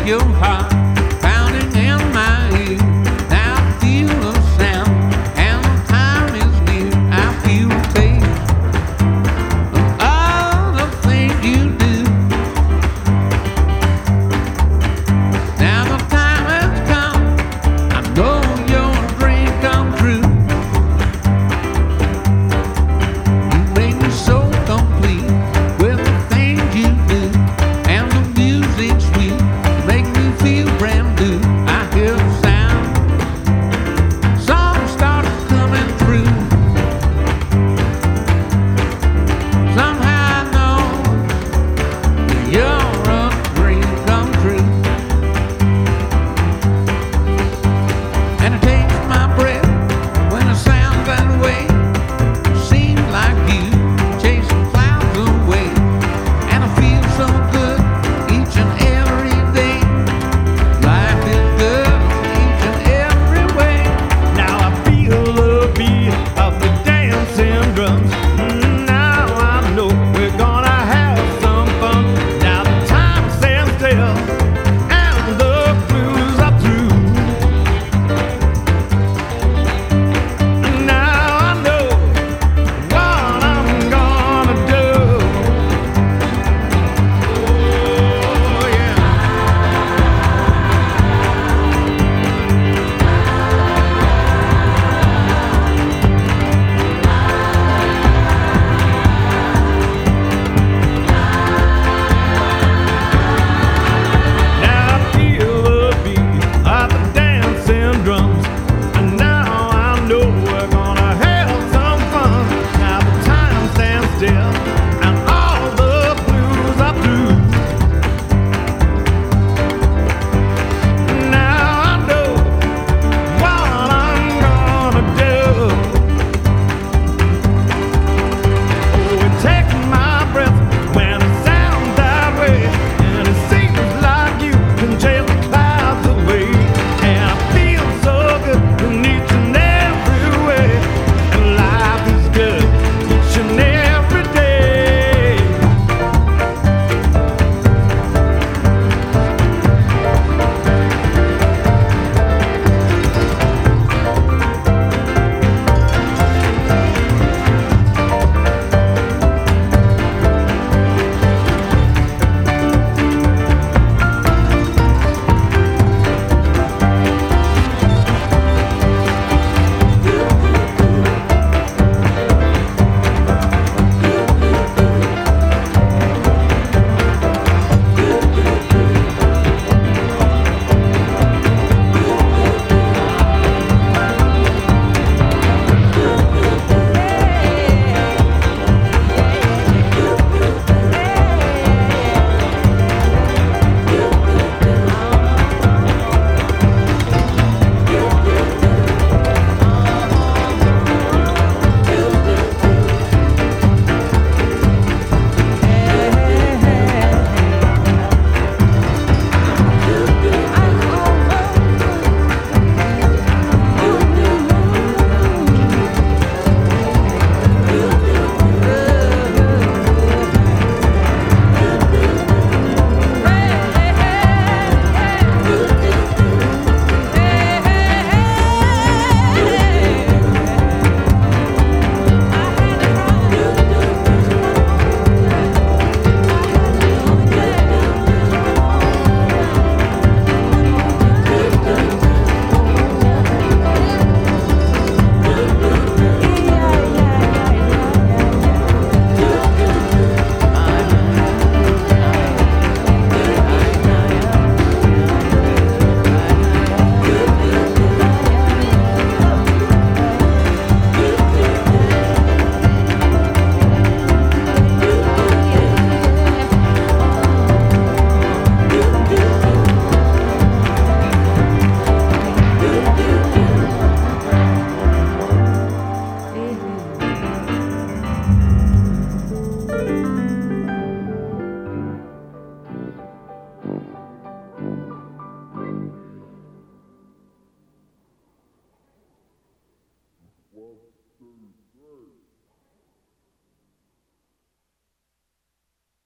your heart pounding in my ear. Now I feel the sound and the time is near. I feel the taste of all the things you do. Now the time has come. I know your dream come true. You make me so complete with the things you do, and the music sweet. You make me feel brand new. I hear the sound, songs start coming through. Somehow I know that you're a dream come true. And it takes my breath when the sound that way. Seems like you chasing clouds away, and I feel so good each and every day. Life is good each and every way. Now I feel the beat of the dancing drums. Now I know we're gonna have some fun. Now the time stands still and the blues are through. Now I know what I'm gonna do. Oh yeah. Now I feel the beat of the dancing drums, and now I know we're gonna have some fun. Now the time stands still, and all the blues are through. Now I know what I'm gonna do. Oh, it takes my breath when it sounds that way, and it seems like you can chase the clouds away. And I feel so good in each and every way, and life is good each and every day. Well,